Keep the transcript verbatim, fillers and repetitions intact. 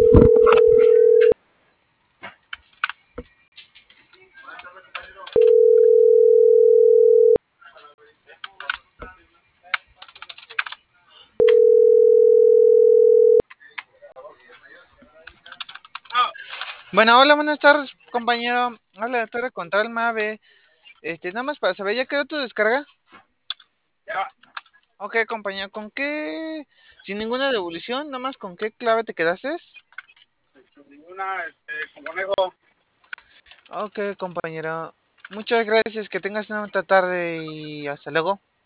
Bueno, hola, buenas tardes, compañero. Hola, Torre Control Mave. Este, nada más para saber, ¿ya quedó tu descarga? Ya. Ok, compañero, ¿con qué? Sin ninguna devolución, nada más con qué clave te quedaste. Sin ninguna, este, con conejo. Ok, compañero. Muchas gracias, que tengas una buena tarde y hasta luego.